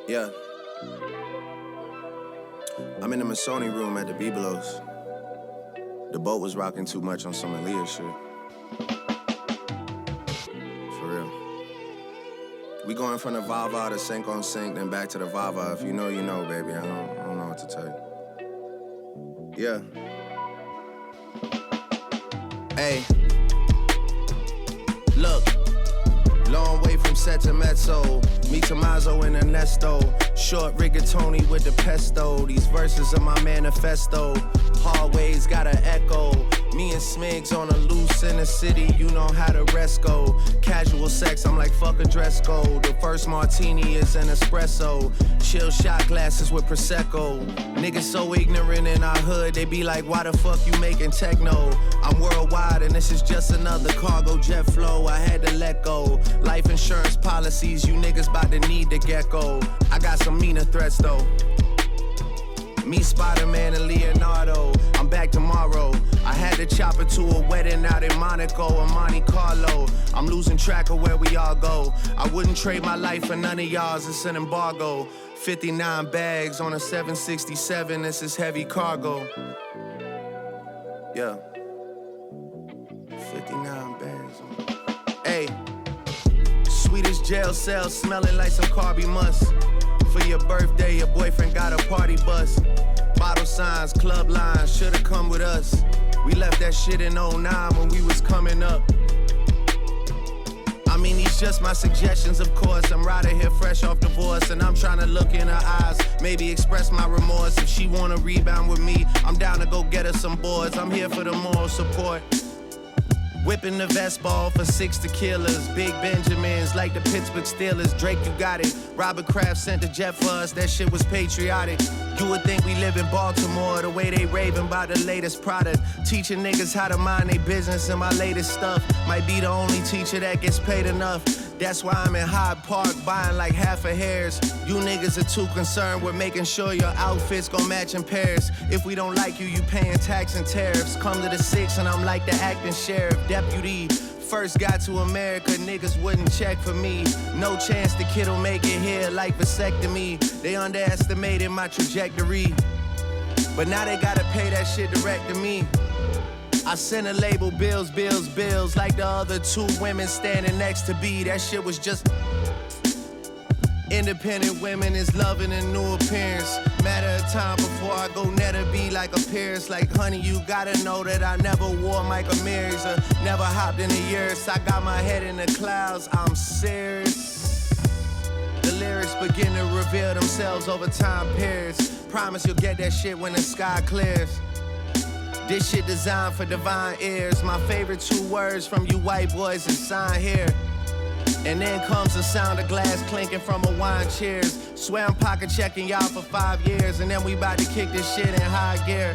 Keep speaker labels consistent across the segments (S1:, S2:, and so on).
S1: Yeah. I'm in the Masoni room at the Bibelos. The boat was rocking too much on some Aaliyah shit. For real. We going from the Vava to Sync on Sync, then back to the Vava. If you know, you know, baby. I don't know what to tell you. Yeah. Hey. Look. Long way from set to mezzo. Me Tommaso and Ernesto. Short rigatoni with the pesto. These verses are my manifesto. Hallways got an echo. Me and Smigs on a loose in the city. You know how the rest go. Casual sex, I'm like fuck a dress code. The first martini is an espresso. Chill shot glasses with Prosecco. Niggas so ignorant in our hood. They be like, why the fuck you making techno? I'm worldwide and this is just another cargo jet flow. I had to let go. Life insurance policies, you niggas bout to need the gecko. I got some meaner threats though. Me, Spider-Man, and Leonardo. I'm back tomorrow. I had to chop it to a wedding out in Monaco or Monte Carlo. I'm losing track of where we all go. I wouldn't trade my life for none of y'all's. It's an embargo. 59 bags on a 767. This is heavy cargo. Yeah. 59 bags. Hey. Swedish jail cell smelling like some carby must. For your birthday, your boyfriend got a party bus. Bottle signs, club lines, should've come with us. We left that shit in 09 when we was coming up. I mean, these just my suggestions, of course. I'm right here fresh off divorce, and I'm trying to look in her eyes, maybe express my remorse. If she wanna rebound with me, I'm down to go get her some boards. I'm here for the moral support. Whipping the vest ball for 6 tequilas. Big Benjamins like the Pittsburgh Steelers. Drake, you got it. Robert Kraft sent the jet for us. That shit was patriotic. You would think we live in Baltimore. The way they raving about the latest product. Teaching niggas how to mind their business and my latest stuff. Might be the only teacher that gets paid enough. That's why I'm in Hyde Park buying like half a hairs. You niggas are too concerned with making sure your outfits gon' match in pairs. If we don't like you, you paying tax and tariffs. Come to the 6 and I'm like the acting sheriff. Deputy, first got to America, niggas wouldn't check for me. No chance the kid'll make it here like vasectomy. They underestimated my trajectory. But now they gotta pay that shit direct to me. I sent a label bills, like the other 2 women standing next to B. That shit was just independent women is loving a new appearance. Matter of time before I go netter be like a Paris. Like honey, you gotta know that I never wore Michael Myers or never hopped in the years. I got my head in the clouds, I'm serious. The lyrics begin to reveal themselves over time periods. Promise you'll get that shit when the sky clears. This shit designed for divine ears. My favorite 2 words from you white boys is sign here. And then comes the sound of glass clinking from a wine cheers. Swear I'm pocket checking y'all for 5 years. And then we about to kick this shit in high gear.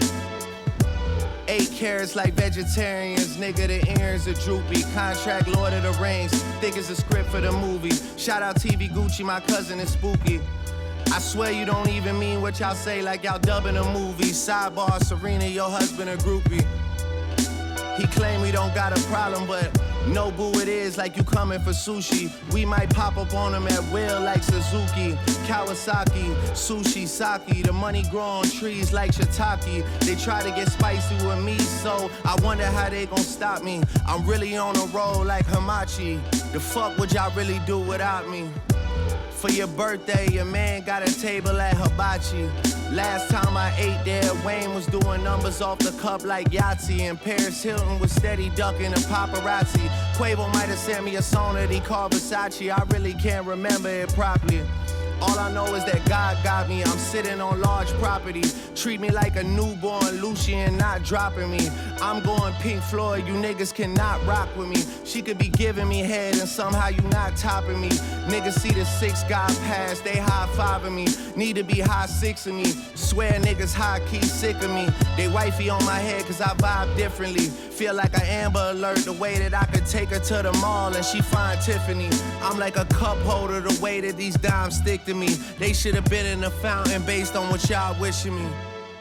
S1: 8 carats like vegetarians. Nigga, the ears are droopy. Contract Lord of the Rings. Think it's a script for the movie. Shout out TV Gucci, my cousin is spooky. I swear you don't even mean what y'all say, like y'all dubbing a movie. Sidebar, Serena, your husband a groupie. He claim we don't got a problem, but no boo it is like you coming for sushi. We might pop up on him at will like Suzuki. Kawasaki, sushi, sake. The money grow on trees like shiitake. They try to get spicy with me, so I wonder how they gon' stop me. I'm really on a roll like Hamachi. The fuck would y'all really do without me? For your birthday, your man got a table at Hibachi. Last time I ate there, Wayne was doing numbers off the cup like Yahtzee. And Paris Hilton was steady ducking the paparazzi. Quavo might have sent me a song that he called Versace. I really can't remember it properly. All I know is that God got me. I'm sitting on large property. Treat me like a newborn Lucian, not dropping me. I'm going Pink Floyd, you niggas cannot rock with me. She could be giving me head and somehow you not topping me. Niggas see the 6 guy pass, they high-fiving me. Need to be high 6ing me. Swear niggas high-key sick of me. They wifey on my head cause I vibe differently. Feel like an Amber Alert the way that I could take her to the mall and she find Tiffany. I'm like a cup holder the way that these dimes stick to me. They should have been in the fountain based on what y'all wishing me.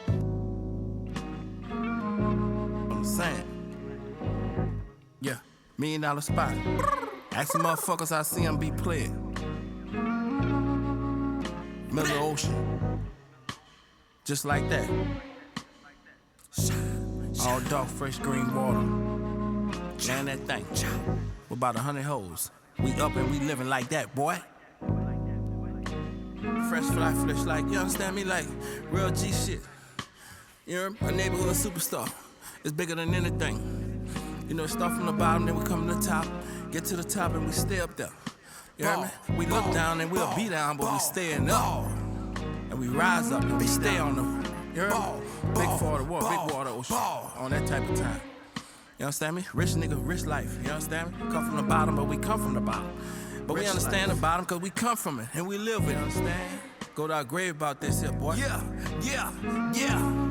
S2: I'm saying. Yeah, $1 million spot. Ask the motherfuckers I see them be playing. ocean. Just like that. All dark, fresh green water. Man, that thing. With about 100 hoes. We up and we living like that, boy. Fresh fly, flesh like, you understand me? Like real G shit. You know, a neighborhood superstar. It's bigger than anything. You know, start from the bottom, then we come to the top. Get to the top and we stay up there. You hear me? We look down and we'll be down, but we staying up. And we rise up and we stay on them. You heard me? Big water, big water, ocean. On that type of time. You understand me? Rich nigga, rich life. You understand me? Come from the bottom, but we come from the bottom. But we understand the bottom because we come from it and we live it. You understand? Go to our grave about this here, boy. Yeah.